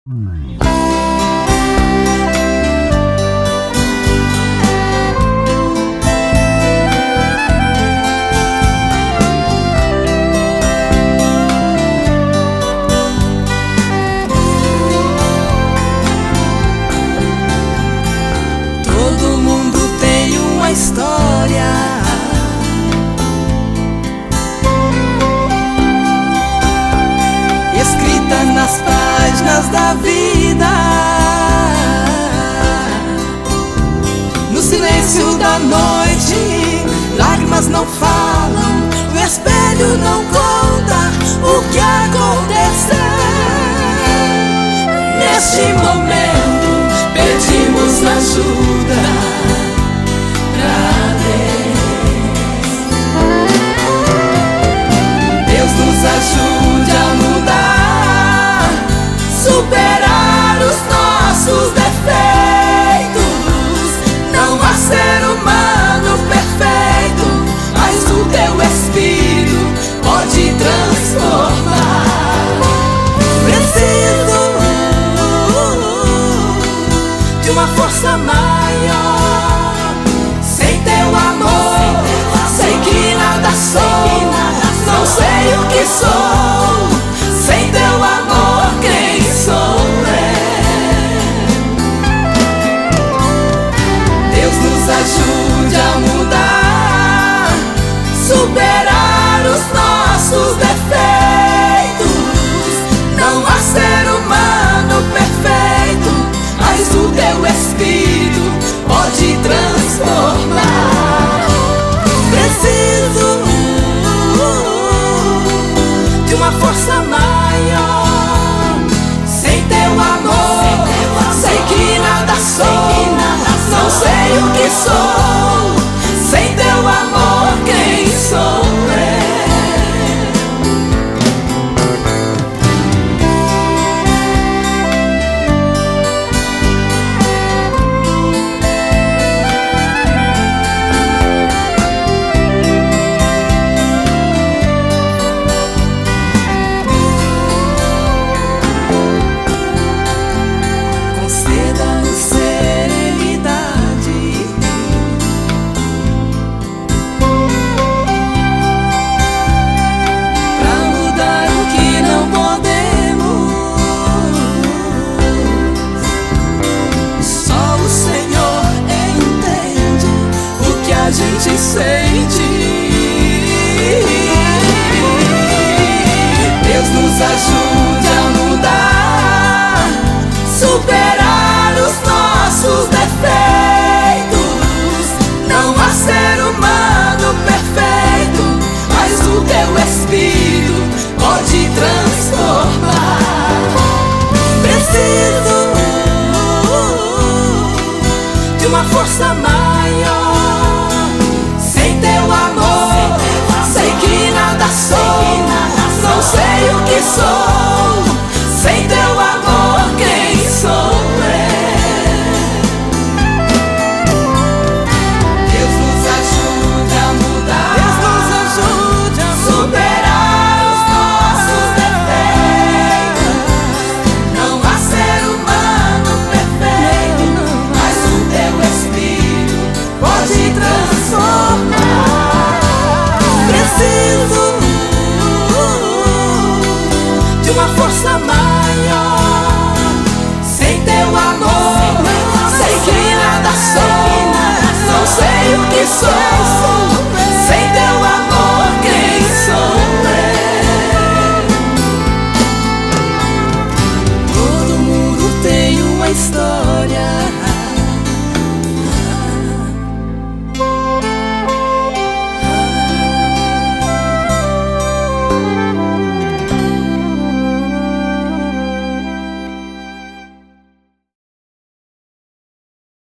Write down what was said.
Todo mundo tem uma história, escrita nas páginas da vida. No silêncio da noite, lágrimas não falam, o espelho não conta o que aconteceu. Neste momento pedimos ajuda pra Deus. Deus nos ajude a mudar, superar os nossos defeitos. Não há ser humano perfeito, mas o teu Espírito pode transformar. Preciso de uma força maior. Sem teu amor, sei que nada sou, não sei o que sou. Sem teu amor, quem sou eu? Deus nos ajude a mudar, superar os nossos defeitos. Não há ser humano perfeito, mas o teu Espírito pode transformar. Preciso de uma força maior. Sem teu amor, sei que nada sou, não sei o que sou. Sem teu amor, quem sou eu? A gente sente. Deus nos ajude a mudar, superar os nossos defeitos. Não há ser humano perfeito, mas o teu Espírito pode transformar. Preciso de uma força maior. Sei que nada sou, não sei o que sou. Sem teu amor, quem sou eu? Deus nos ajude a mudar, Deus nos ajude a superar os nossos defeitos. Não há ser humano perfeito, mas o teu Espírito pode transformar. Preciso de uma força maior. Sem teu amor, sei que nada sou, não sei o que sou. Sem teu amor, quem sou eu? Todo mundo tem uma história,